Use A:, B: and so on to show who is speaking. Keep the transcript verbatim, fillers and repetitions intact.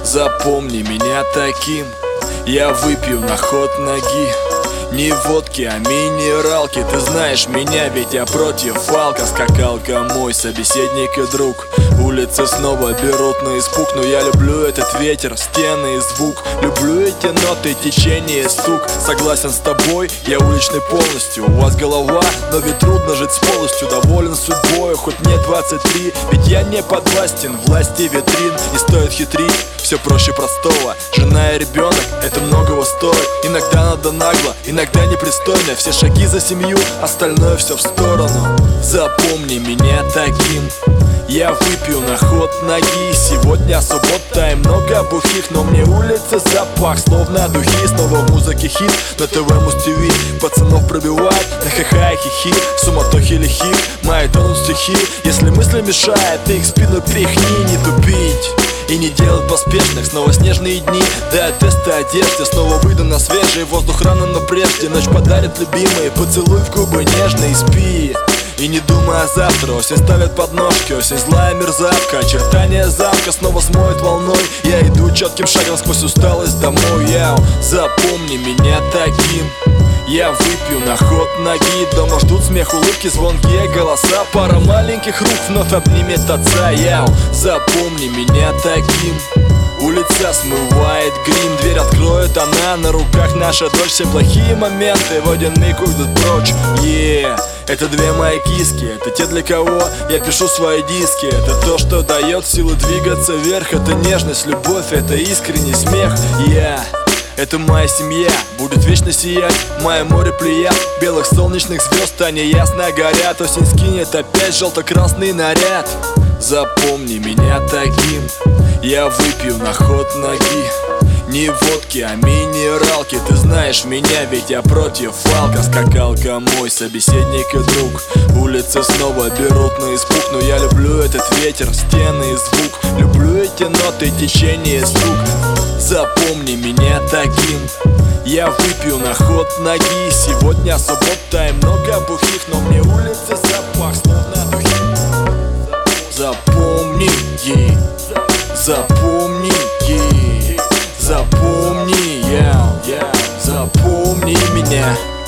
A: Запомни меня таким, я выпью на ход ноги. Не водки, а минералки. Ты знаешь меня, ведь я против фалка. Скакалка мой собеседник и друг. Улицы снова берут на испуг. Но я люблю этот ветер, стены и звук. Люблю эти ноты, течение и стук. Согласен с тобой, я уличный полностью. У вас голова, но ведь трудно жить с полостью. Доволен судьбой, хоть мне двадцать три. Ведь я не подвластен власти витрин. Не стоит хитрить, все проще простого. Жена и ребенок, это многого стоит. Иногда надо нагло, иногда непристойно. Все шаги за семью, остальное все в сторону. Запомни меня таким, я выпью на ход ноги. Сегодня суббота и много бухих, но мне улица запах, словно духи. Снова в музыке хит, на ТВ Муз-ТВ. Пацанов пробивает, на ха-ха и хихи. В суматохе лихих, мои тонут стихи. Если мысли мешают, ты их в спину пихни. Не тупить и не делать поспешных. Снова снежные дни, да тесты одежды. Снова выйду на свежий воздух рано, но прежде ночь подарит любимый поцелуй в губы нежный. Спи и не думай о завтра. Осень ставит подножки, осень злая мерзавка. Очертания замка снова смоет волной. Я иду четким шагом сквозь усталость домой. Я запомни меня таким, я выпью на ход ноги. Дома ждут смех, улыбки, звонкие голоса. Пара маленьких рук вновь обнимет отца. Я запомни меня таким. Улица смывает грим, дверь откроет она. На руках наша дочь, все плохие моменты в один миг уйдут прочь. Yeah. Это две мои киски, это те, для кого я пишу свои диски. Это то, что дает силу двигаться вверх. Это нежность, любовь, это искренний смех. Я Это моя семья, будет вечно сиять. Мое море плеяд, белых солнечных звезд. Они ясно горят, осень скинет опять желто-красный наряд. Запомни меня таким, я выпью на ход ноги. Не водки, а минералки. Ты знаешь меня, ведь я против фалка. Скакалка мой собеседник и друг. Улицы снова берут на испуг. Но я люблю этот ветер, стены и звук. Люблю эти ноты, течение и стук. Запомни меня таким, я выпью на ход ноги. Сегодня суббота и много бухих, но мне улица запах, словно духи. Запомни, ей, запомни, ей. Запомни, я, yeah, yeah. Запомни меня.